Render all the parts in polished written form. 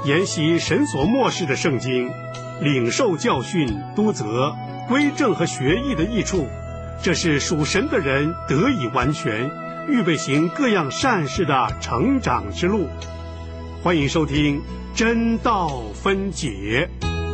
研习神所默示的圣经，领受教训、督责、归正和学艺的益处，这是属神的人得以完全，预备行各样善事的成长之路。欢迎收听真道分解。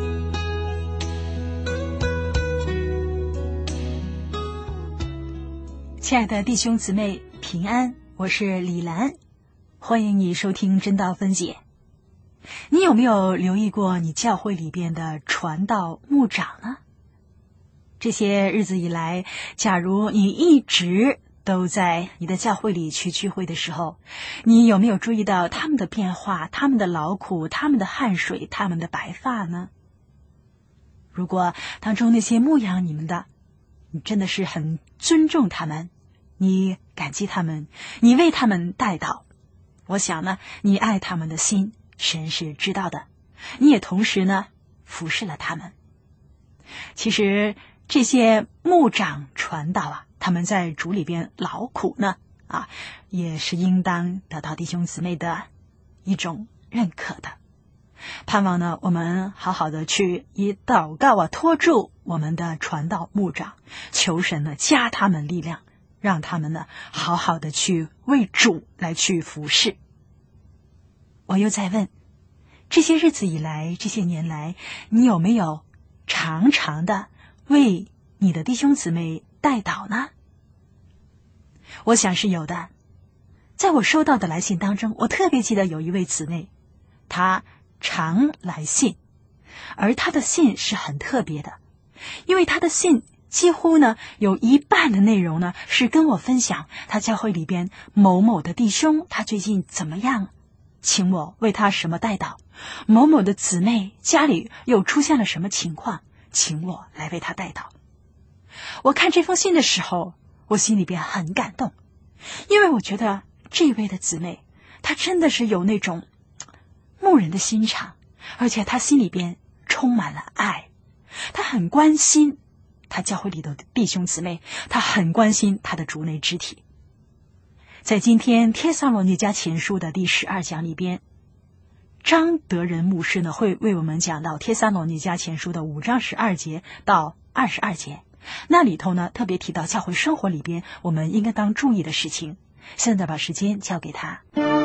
亲爱的弟兄姊妹平安，我是李兰，欢迎你收听真道分解。你有没有留意过你教会里边的传道牧长呢？这些日子以来，假如你一直都在你的教会里去聚会的时候，你有没有注意到他们的变化，他们的劳苦，他们的汗水，他们的白发呢？如果当中那些牧养你们的，你真的是很尊重他们，你感激他们，你为他们代祷，我想呢，你爱他们的心神是知道的，你也同时呢服侍了他们。其实这些牧长传道啊，他们在主里边劳苦呢也是应当得到弟兄姊妹的一种认可的。盼望呢，我们好好的去以祷告托住我们的传道牧长，求神呢加他们力量，让他们呢好好的去为主来去服侍。我又在问，这些日子以来，这些年来，你有没有常常的为你的弟兄姊妹代祷呢？我想是有的。在我收到的来信当中，我特别记得有一位姊妹，她常来信，而她的信是很特别的，因为她的信几乎呢有一半的内容呢是跟我分享她教会里边某某的弟兄他最近怎么样，请我为他什么代祷，某某的姊妹家里又出现了什么情况，请我来为他代祷。我看这封信的时候，我心里边很感动，因为我觉得这位的姊妹她真的是有那种牧人的心肠，而且她心里边充满了爱，她很关心她教会里的弟兄姊妹，她很关心她的主内肢体。在今天帖撒罗尼迦前书的第12讲里边，张德仁牧师呢会为我们讲到帖撒罗尼迦前书的5章12节到22节，那里头呢特别提到教会生活里边我们应该当注意的事情。现在把时间交给他。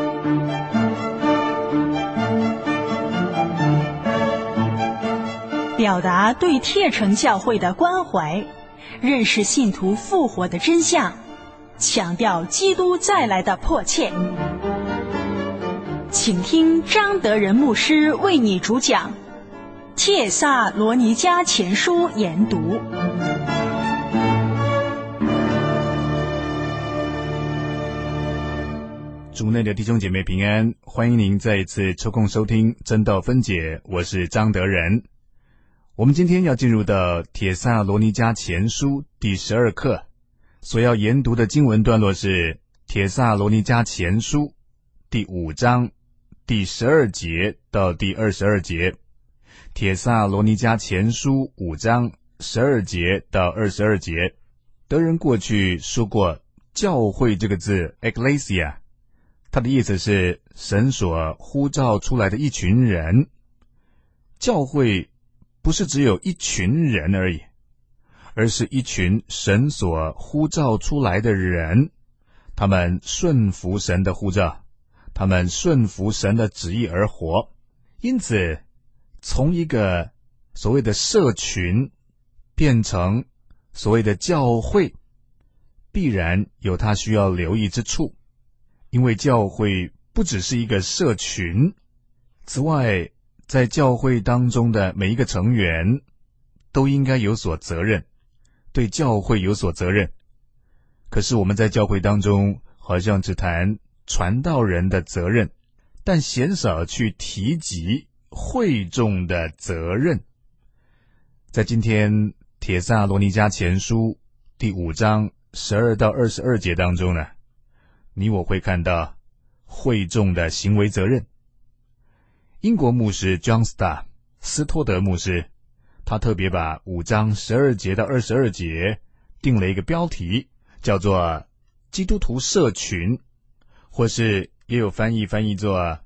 表达对帖城教会的关怀，认识信徒复活的真相，强调基督再来的迫切。请听张德仁牧师为你主讲帖撒罗尼迦前书研读。 主内的弟兄姐妹平安，欢迎您再一次抽空收听真道分解，我是张德仁。我们今天要进入到帖撒罗尼迦前书第12课，所要研读的经文段落是帖撒罗尼迦前书第5章第12节到第22节。帖撒罗尼迦前书5章12节到22节。德仁过去说过教会这个字 Ecclesia， 它的意思是神所呼召出来的一群人。教会不是只有一群人而已，而是一群神所呼召出来的人，他们顺服神的呼召，他们顺服神的旨意而活。因此从一个所谓的社群变成所谓的教会，必然有它需要留意之处。因为教会不只是一个社群，此外在教会当中的每一个成员都应该有所责任，对教会有所责任。可是我们在教会当中好像只谈传道人的责任，但鲜少去提及会众的责任。在今天帖撒罗尼迦前书第5章12到22节当中呢，你我会看到会众的行为责任。英国牧师 John Stott 斯托德牧师，他特别把5章12节到22节定了一个标题，叫做基督徒社群，或是也有翻译作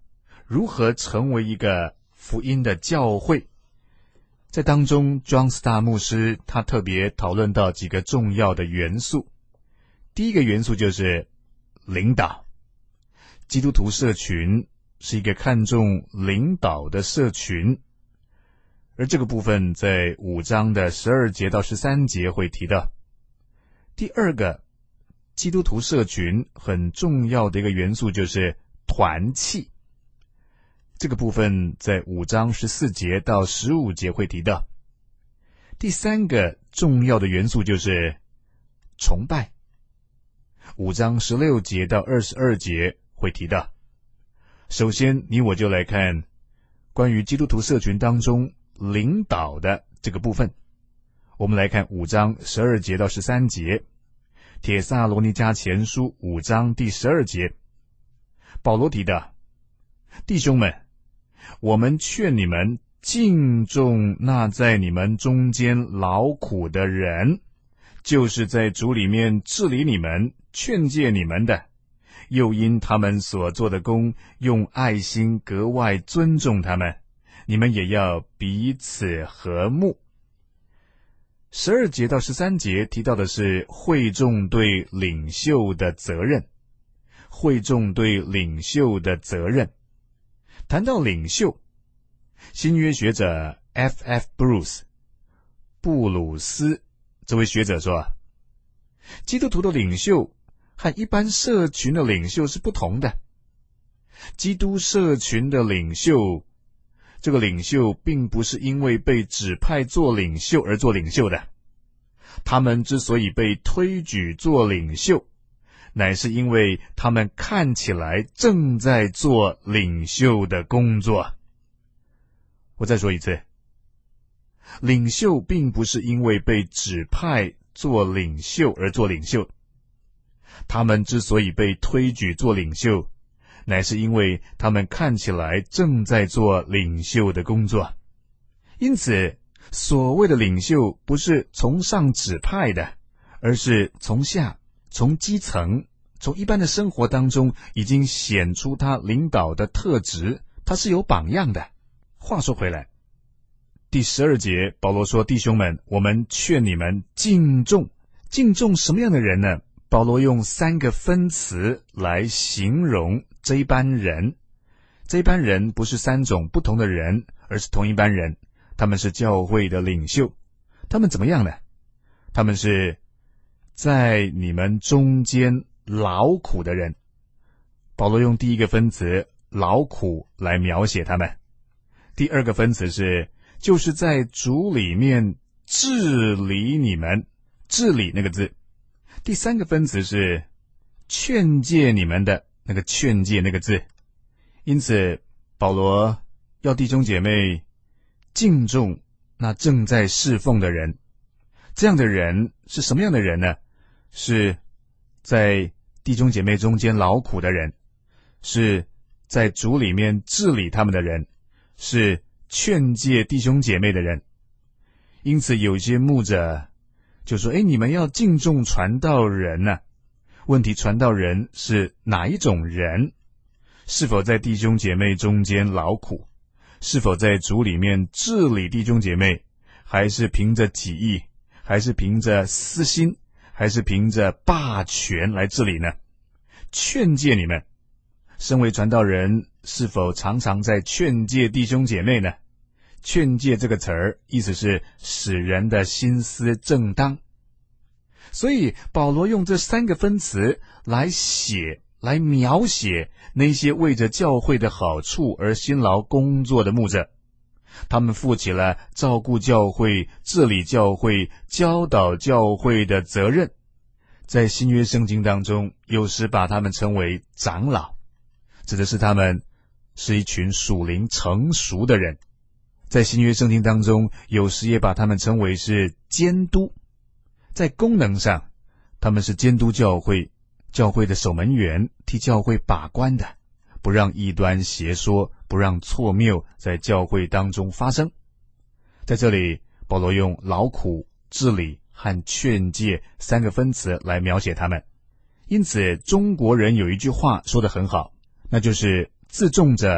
如何成为一个福音的教会。在当中 John Stott 牧师他特别讨论到几个重要的元素。第一个元素就是领导。基督徒社群是一个看重领导的社群，而这个部分在5章的12节到13节会提到。第二个，基督徒社群很重要的一个元素就是团契。这个部分在5章14节到15节会提到。第三个重要的元素就是崇拜。5章16节到22节会提到。首先，你我就来看关于基督徒社群当中领导的这个部分。我们来看5章12节到13节，帖撒罗尼迦前书5章第12节，保罗提到：弟兄们，我们劝你们敬重那在你们中间劳苦的人，就是在主里面治理你们、劝诫你们的，又因他们所做的工，用爱心格外尊重他们。你们也要彼此和睦。12节到13节提到的是会众对领袖的责任。会众对领袖的责任。谈到领袖，新约学者 F.F. Bruce 布鲁斯这位学者说，基督徒的领袖和一般社群的领袖是不同的。基督社群的领袖，这个领袖并不是因为被指派做领袖而做领袖的，他们之所以被推举做领袖，乃是因为他们看起来正在做领袖的工作。我再说一次，领袖并不是因为被指派做领袖而做领袖，他们之所以被推举做领袖，乃是因为他们看起来正在做领袖的工作。因此，所谓的领袖不是从上指派的，而是从下，从基层，从一般的生活当中已经显出他领导的特质，他是有榜样的。话说回来，第12节保罗说，弟兄们，我们劝你们敬重。敬重什么样的人呢？保罗用3个分词来形容这一班人。这一班人不是3种不同的人，而是同一班人。他们是教会的领袖。他们怎么样呢？他们是在你们中间劳苦的人。保罗用第一个分词劳苦来描写他们。第二个分词是就是在主里面治理你们，治理那个字。第三个分词是劝诫你们的，那个劝诫那个字。因此保罗要弟兄姐妹敬重那正在侍奉的人。这样的人是什么样的人呢？是在弟兄姐妹中间劳苦的人，是在主里面治理他们的人，是劝诫弟兄姐妹的人。因此有些牧者就说，你们要敬重传道人啊。问题，传道人是哪一种人？是否在弟兄姐妹中间劳苦？是否在主里面治理弟兄姐妹？还是凭着己意？还是凭着私心？还是凭着霸权来治理呢？劝诫你们，身为传道人，是否常常在劝诫弟兄姐妹呢？劝诫这个词儿，意思是使人的心思正当。所以保罗用这3个分词来描写那些为着教会的好处而辛劳工作的牧者。他们负起了照顾教会、治理教会、教导教会的责任。在新约圣经当中，有时把他们称为长老，指的是他们是一群属灵成熟的人。在新约圣经当中，有时也把他们称为是监督。在功能上，他们是监督教会的守门员，替教会把关的，不让异端邪说，不让错谬在教会当中发生。在这里，保罗用劳苦、治理和劝诫3个分词来描写他们。因此中国人有一句话说得很好，那就是自重者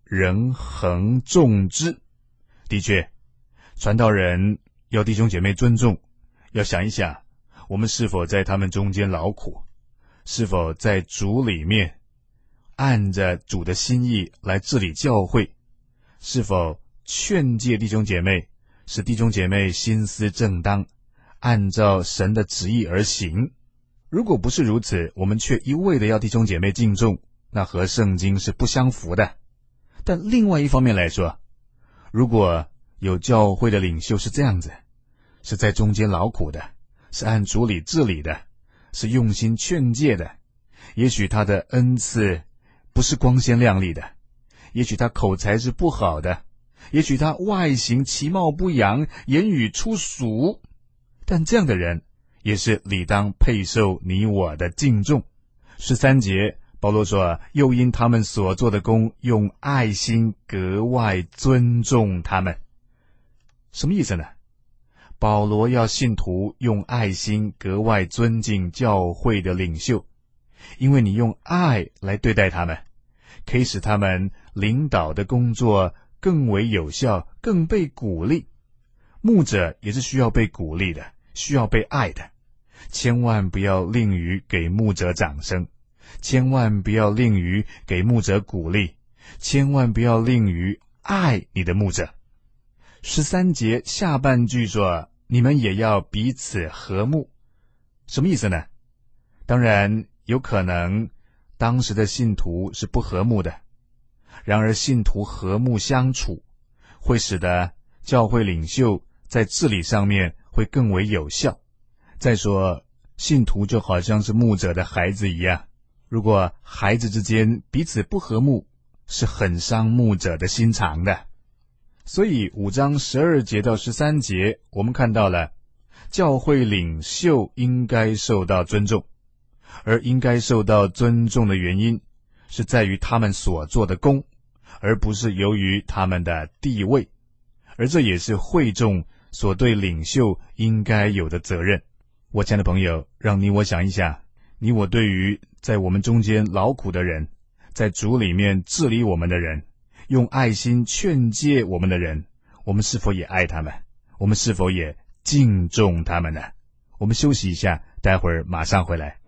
人恒重之。的确，传道人要弟兄姐妹尊重，要想一想，我们是否在他们中间劳苦，是否在主里面按着主的心意来治理教会，是否劝诫弟兄姐妹，使弟兄姐妹心思正当，按照神的旨意而行。如果不是如此，我们却一味的要弟兄姐妹敬重，那和圣经是不相符的。但另外一方面来说，如果有教会的领袖是这样子，是在中间劳苦的，是按主理治理的，是用心劝诫的，也许他的恩赐不是光鲜亮丽的，也许他口才是不好的，也许他外形其貌不扬，言语粗俗，但这样的人也是理当配受你我的敬重。13节保罗说，又因他们所做的工，用爱心格外尊重他们。什么意思呢？保罗要信徒用爱心格外尊敬教会的领袖，因为你用爱来对待他们，可以使他们领导的工作更为有效，更被鼓励。牧者也是需要被鼓励的，需要被爱的。千万不要吝于给牧者掌声，千万不要吝于给牧者鼓励，千万不要吝于爱你的牧者。13节下半句说，你们也要彼此和睦。什么意思呢？当然有可能当时的信徒是不和睦的，然而信徒和睦相处，会使得教会领袖在治理上面会更为有效。再说，信徒就好像是牧者的孩子一样，如果孩子之间彼此不和睦，是很伤牧者的心肠的。所以5章12节到13节，我们看到了教会领袖应该受到尊重，而应该受到尊重的原因是在于他们所做的工，而不是由于他们的地位，而这也是会众所对领袖应该有的责任。我亲爱的朋友，让你我想一想，你我对于在我们中间劳苦的人，在主里面治理我们的人，用爱心劝诫我们的人，我们是否也爱他们？我们是否也敬重他们呢？我们休息一下，待会儿马上回来。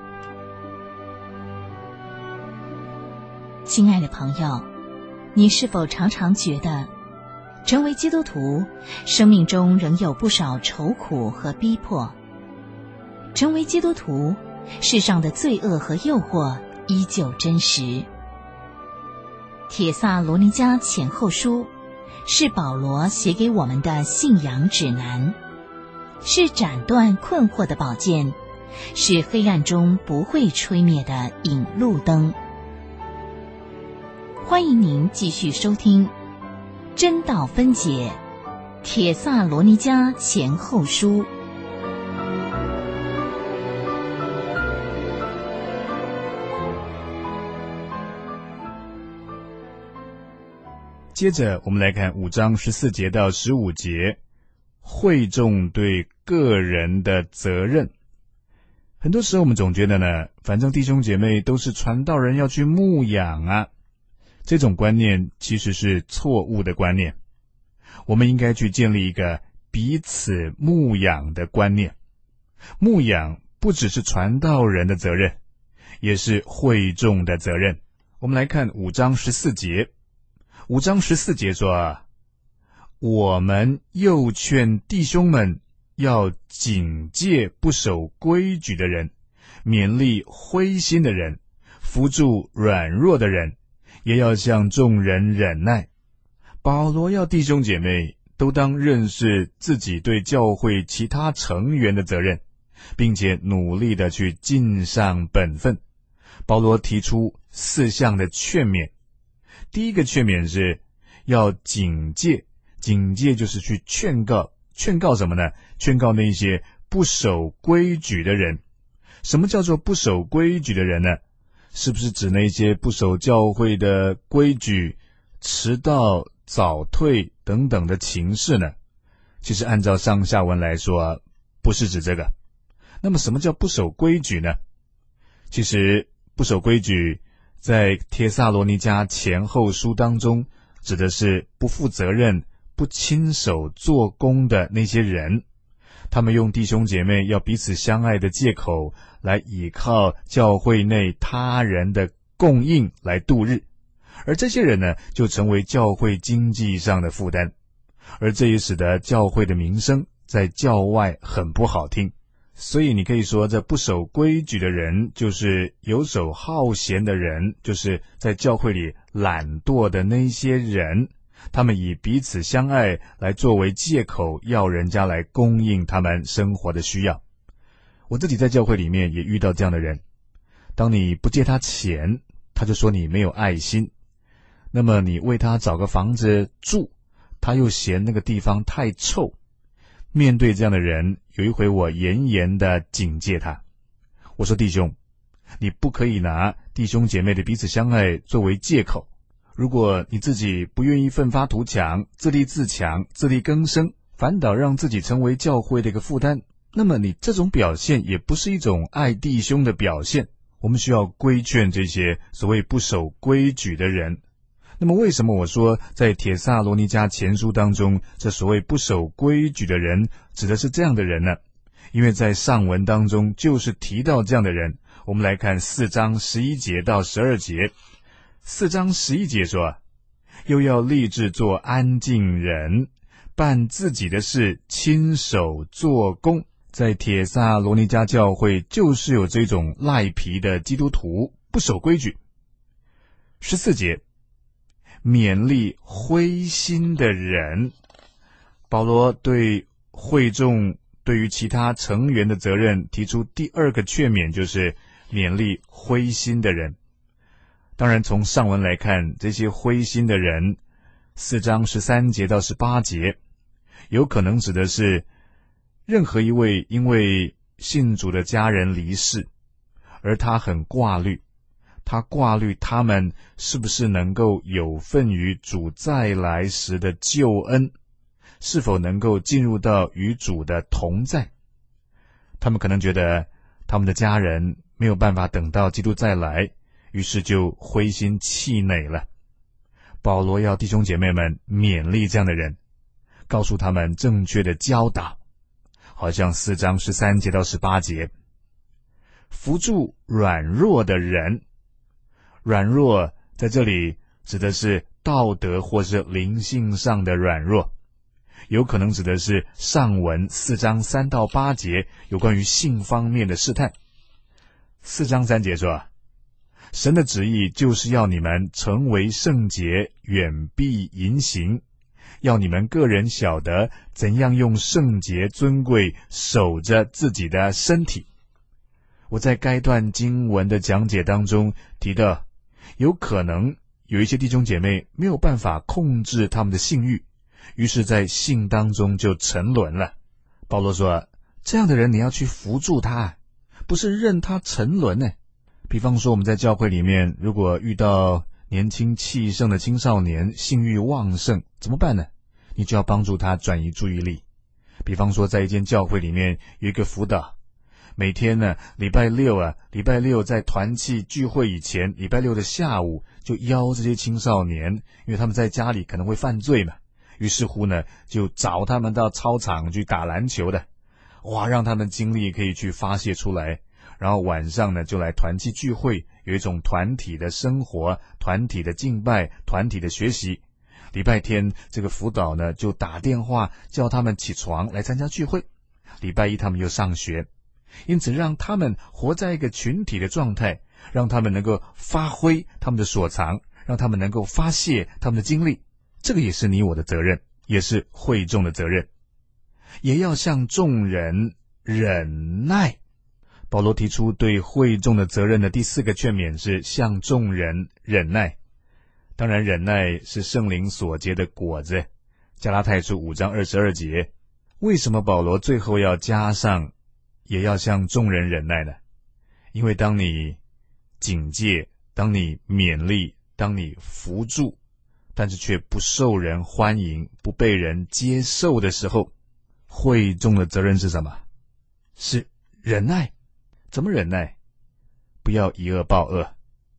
亲爱的朋友，你是否常常觉得成为基督徒，生命中仍有不少愁苦和逼迫？成为基督徒，世上的罪恶和诱惑依旧真实。帖撒罗尼迦前后书是保罗写给我们的信仰指南，是斩断困惑的宝剑，是黑暗中不会吹灭的引路灯。欢迎您继续收听真道分解帖撒罗尼迦前后书。 接着我们来看5章14节到15节，会众对个人的责任。很多时候我们总觉得呢，反正弟兄姐妹都是传道人，要去牧养啊，这种观念其实是错误的观念。我们应该去建立一个彼此牧养的观念。牧养不只是传道人的责任，也是会众的责任。我们来看5章14节。5章14节说，我们又劝弟兄们要警戒不守规矩的人，勉励灰心的人，扶助软弱的人，也要向众人忍耐。保罗要弟兄姐妹都当认识自己对教会其他成员的责任，并且努力的去尽上本分。保罗提出4项的劝勉。第一个劝勉是要警戒，警戒就是去劝告。劝告什么呢？劝告那些不守规矩的人。什么叫做不守规矩的人呢？是不是指那些不守教会的规矩，迟到、早退等等的情事呢？其实按照上下文来说，不是指这个。那么什么叫不守规矩呢？其实不守规矩在帖撒罗尼迦前后书当中，指的是不负责任、不亲手做工的那些人，他们用弟兄姐妹要彼此相爱的借口，来倚靠教会内他人的供应来度日，而这些人呢，就成为教会经济上的负担，而这也使得教会的名声在教外很不好听。所以你可以说，这不守规矩的人，就是游手好闲的人，就是在教会里懒惰的那些人，他们以彼此相爱来作为借口，要人家来供应他们生活的需要。我自己在教会里面也遇到这样的人，当你不借他钱，他就说你没有爱心，那么你为他找个房子住，他又嫌那个地方太臭。面对这样的人，有一回我严严的警戒他，我说弟兄，你不可以拿弟兄姐妹的彼此相爱作为借口，如果你自己不愿意奋发图强、自立自强、自力更生，反倒让自己成为教会的一个负担，那么你这种表现也不是一种爱弟兄的表现。我们需要规劝这些所谓不守规矩的人。那么为什么我说在帖撒罗尼迦前书当中，这所谓不守规矩的人指的是这样的人呢？因为在上文当中就是提到这样的人。我们来看4章11节到12节。4章11节说，又要立志做安静人，办自己的事，亲手做工。在帖撒罗尼迦教会就是有这种赖皮的基督徒，不守规矩。14节，勉励灰心的人。保罗对会众对于其他成员的责任提出第二个劝勉，就是勉励灰心的人。当然从上文来看，这些灰心的人4章13节到18节有可能指的是任何一位因为信主的家人离世，而他很挂虑，他挂虑他们是不是能够有份于主再来时的救恩，是否能够进入到与主的同在。他们可能觉得他们的家人没有办法等到基督再来，于是就灰心气馁了。保罗要弟兄姐妹们勉励这样的人，告诉他们正确的教导，好像4章13节到18节，扶助软弱的人。软弱在这里指的是道德或是灵性上的软弱，有可能指的是上文4章3到8节有关于性方面的试探。4章3节说，神的旨意就是要你们成为圣洁，远避淫行，要你们个人晓得怎样用圣洁尊贵守着自己的身体。我在该段经文的讲解当中提到，有可能有一些弟兄姐妹没有办法控制他们的性欲，于是在性当中就沉沦了。保罗说，这样的人你要去扶助他，不是任他沉沦呢。比方说我们在教会里面，如果遇到年轻气盛的青少年，性欲旺盛，怎么办呢？你就要帮助他转移注意力。比方说在一间教会里面有一个辅导，每天呢礼拜六在团契聚会以前，礼拜六的下午就邀这些青少年，因为他们在家里可能会犯罪嘛，于是乎呢就找他们到操场去打篮球的，让他们精力可以去发泄出来，然后晚上呢就来团契聚会，有一种团体的生活，团体的敬拜，团体的学习。礼拜天这个辅导呢就打电话叫他们起床来参加聚会，礼拜一他们又上学，因此让他们活在一个群体的状态，让他们能够发挥他们的所长，让他们能够发泄他们的精力。这个也是你我的责任，也是会众的责任。也要向众人忍耐。保罗提出对会众的责任的第4个劝勉是向众人忍耐。当然忍耐是圣灵所结的果子，加拉太书5章22节。为什么保罗最后要加上也要向众人忍耐呢？因为当你警戒，当你勉励，当你扶助，但是却不受人欢迎，不被人接受的时候，会众的责任是什么？是忍耐。怎么忍耐？不要以恶报恶，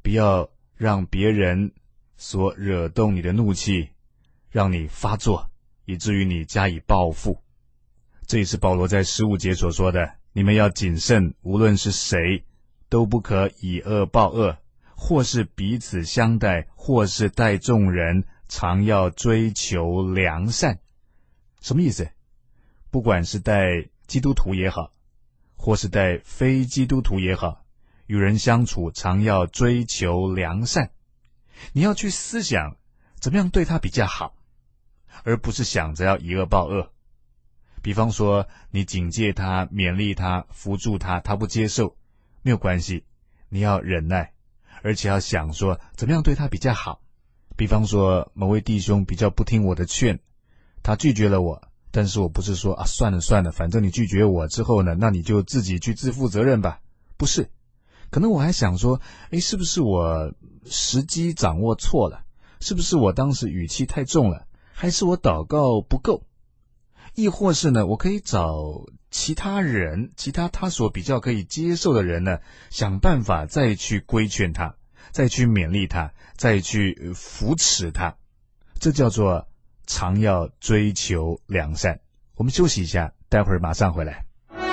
不要让别人所惹动你的怒气，让你发作，以至于你加以报复。这也是保罗在15节所说的，你们要谨慎，无论是谁，都不可以恶报恶，或是彼此相待，或是待众人，常要追求良善。什么意思？不管是待基督徒也好，或是待非基督徒也好，与人相处常要追求良善。你要去思想怎么样对他比较好，而不是想着要以恶报恶。比方说，你警戒他，勉励他，扶助他，他不接受，没有关系，你要忍耐，而且要想说怎么样对他比较好。比方说，某位弟兄比较不听我的劝，他拒绝了我，但是我不是说算了，反正你拒绝我之后呢，那你就自己去自负责任吧。不是，可能我还想说，是不是我时机掌握错了？是不是我当时语气太重了？还是我祷告不够？亦或是呢，我可以找其他人，其他他所比较可以接受的人呢，想办法再去规劝他，再去勉励他，再去扶持他。这叫做常要追求良善。我们休息一下，待会儿马上回来。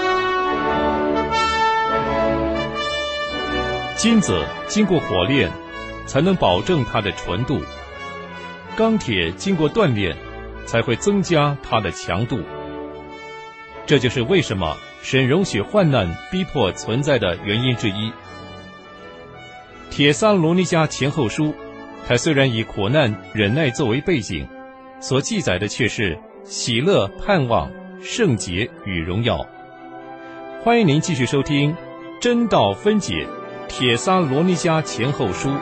金子经过火炼，才能保证它的纯度；钢铁经过锻炼，才会增加它的强度。这就是为什么神容许患难逼迫存在的原因之一。帖撒罗尼迦前后书，它虽然以苦难忍耐作为背景，所记载的却是喜乐、盼望、圣洁与荣耀。欢迎您继续收听真道分解帖撒罗尼迦前后书。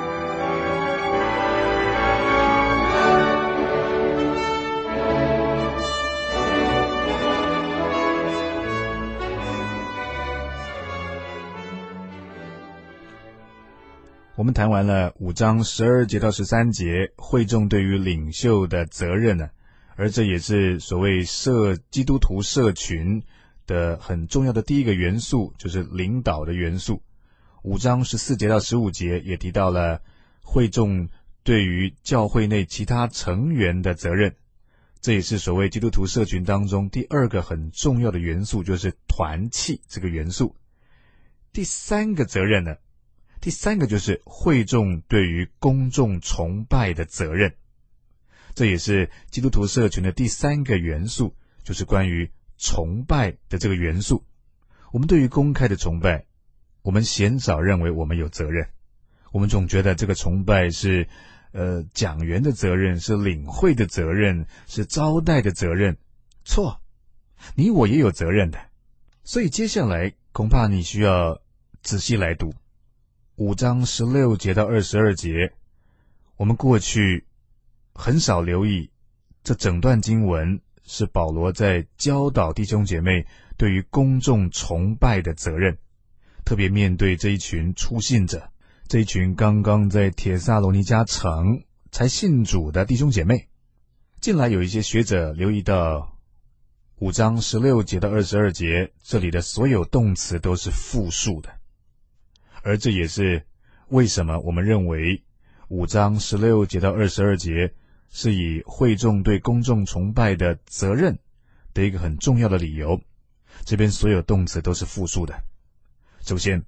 我们谈完了5章12节到13节会众对于领袖的责任呢，而这也是所谓基督徒社群的很重要的第一个元素，就是领导的元素。5章14节到15节也提到了会众对于教会内其他成员的责任，这也是所谓基督徒社群当中第二个很重要的元素，就是团契这个元素。第三个责任呢，第三个就是会众对于公众崇拜的责任，这也是基督徒社群的第三个元素，就是关于崇拜的这个元素。我们对于公开的崇拜，我们鲜少认为我们有责任，我们总觉得这个崇拜是讲员的责任，是领会的责任，是招待的责任。错，你我也有责任的。所以接下来恐怕你需要仔细来读5章16节到22节。我们过去很少留意，这整段经文是保罗在教导弟兄姐妹对于公众崇拜的责任，特别面对这一群初信者，这一群刚刚在帖撒罗尼迦城才信主的弟兄姐妹。近来有一些学者留意到5章16节到22节，这里的所有动词都是复数的，而这也是为什么我们认为5章16节到22节是以会众对公众崇拜的责任的一个很重要的理由。这边所有动词都是复数的。首先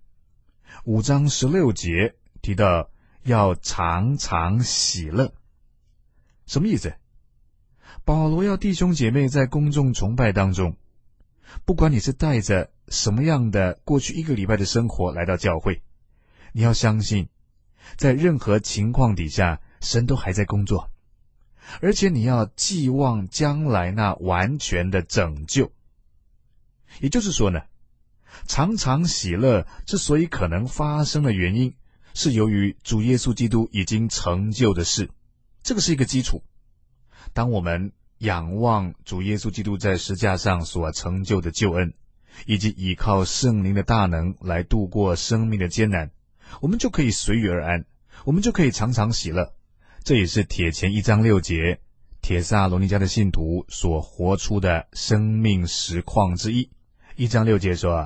5章16节提到要常常喜乐，什么意思？保罗要弟兄姐妹在公众崇拜当中，不管你是带着什么样的过去1个礼拜的生活来到教会，你要相信在任何情况底下神都还在工作，而且你要寄望将来那完全的拯救。也就是说呢，常常喜乐之所以可能发生的原因，是由于主耶稣基督已经成就的事，这个是一个基础。当我们仰望主耶稣基督在十架上所成就的救恩，以及依靠圣灵的大能来度过生命的艰难，我们就可以随遇而安，我们就可以常常喜乐。这也是帖前1章6节帖撒罗尼迦的信徒所活出的生命实况之一。1章6节说，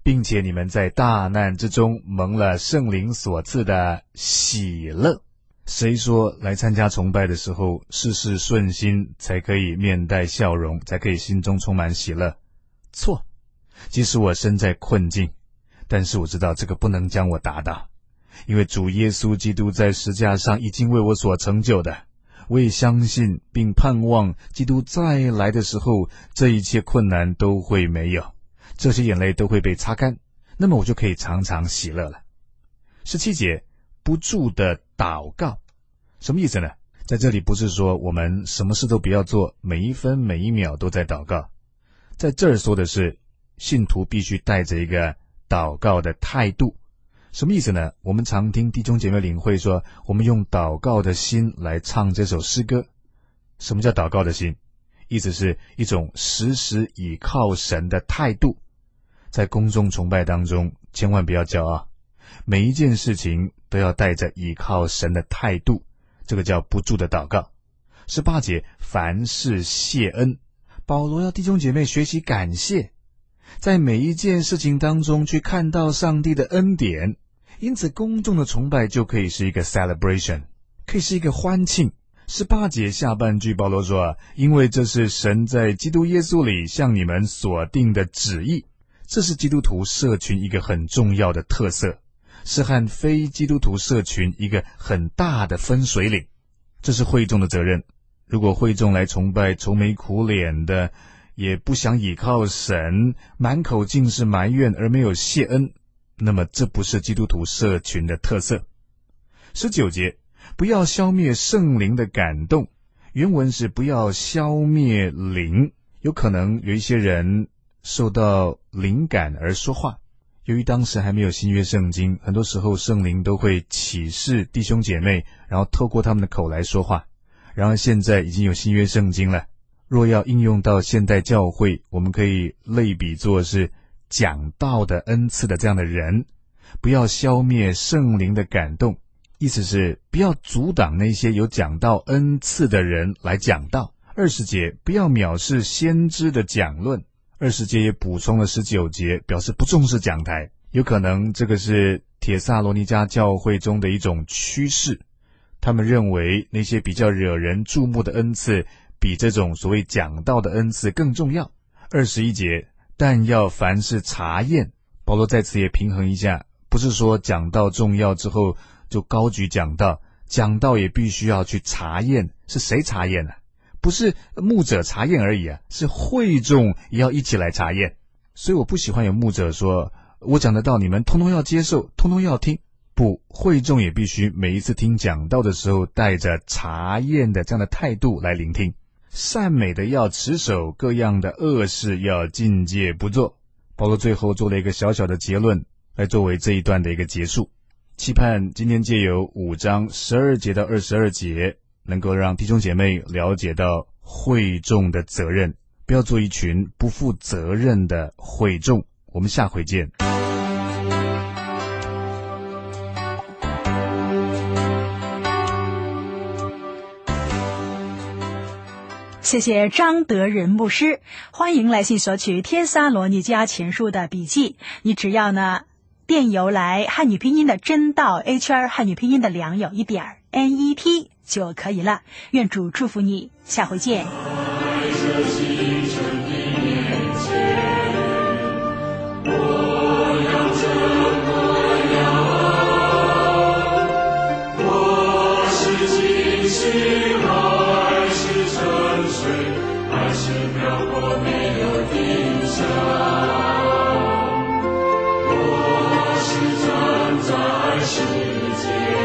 并且你们在大难之中蒙了圣灵所赐的喜乐。谁说来参加崇拜的时候事事顺心才可以面带笑容，才可以心中充满喜乐？错，即使我身在困境，但是我知道这个不能将我打倒，因为主耶稣基督在十字架上已经为我所成就的。我也相信并盼望基督再来的时候，这一切困难都会没有，这些眼泪都会被擦干，那么我就可以常常喜乐了。17节，不住的祷告，什么意思呢？在这里不是说我们什么事都不要做，每一分每一秒都在祷告，在这儿说的是信徒必须带着一个祷告的态度。什么意思呢？我们常听弟兄姐妹领会说，我们用祷告的心来唱这首诗歌。什么叫祷告的心？意思是一种时时倚靠神的态度。在公众崇拜当中，千万不要骄傲，每一件事情都要带着倚靠神的态度，这个叫不住的祷告。18节，凡事谢恩，保罗要弟兄姐妹学习感谢，在每一件事情当中去看到上帝的恩典，因此公众的崇拜就可以是一个 celebration， 可以是一个欢庆。18节下半句保罗说，因为这是神在基督耶稣里向你们所定的旨意。这是基督徒社群一个很重要的特色，是和非基督徒社群一个很大的分水岭。这是会众的责任。如果会众来崇拜愁眉苦脸的，也不想倚靠神，满口尽是埋怨而没有谢恩，那么这不是基督徒社群的特色。19节，不要消灭圣灵的感动，原文是不要消灭灵。有可能有一些人受到灵感而说话，由于当时还没有新约圣经，很多时候圣灵都会启示弟兄姐妹，然后透过他们的口来说话。然而现在已经有新约圣经了，若要应用到现代教会，我们可以类比作是讲道的恩赐的这样的人。不要消灭圣灵的感动，意思是不要阻挡那些有讲道恩赐的人来讲道。20节，不要藐视先知的讲论。20节也补充了19节，表示不重视讲台。有可能这个是帖撒罗尼迦教会中的一种趋势，他们认为那些比较惹人注目的恩赐比这种所谓讲道的恩赐更重要。21节，但要凡事查验。保罗在此也平衡一下，不是说讲道重要之后就高举讲道，讲道也必须要去查验。是谁查验呢？不是牧者查验而已啊，是会众也要一起来查验。所以我不喜欢有牧者说，我讲的道你们通通要接受，通通要听。不，会众也必须每一次听讲道的时候带着查验的这样的态度来聆听。善美的要持守，各样的恶事要禁戒不做。保罗最后做了一个小小的结论，来作为这一段的一个结束。期盼今天借由5章12节到22节，能够让弟兄姐妹了解到会众的责任，不要做一群不负责任的会众。我们下回见。 谢谢张德仁牧师，欢迎来信索取帖撒罗尼迦前书的笔记。你只要呢电邮来汉语拼音的真道 HR 汉语拼音的良友1.net 就可以了。愿主祝福你，下回见。 世界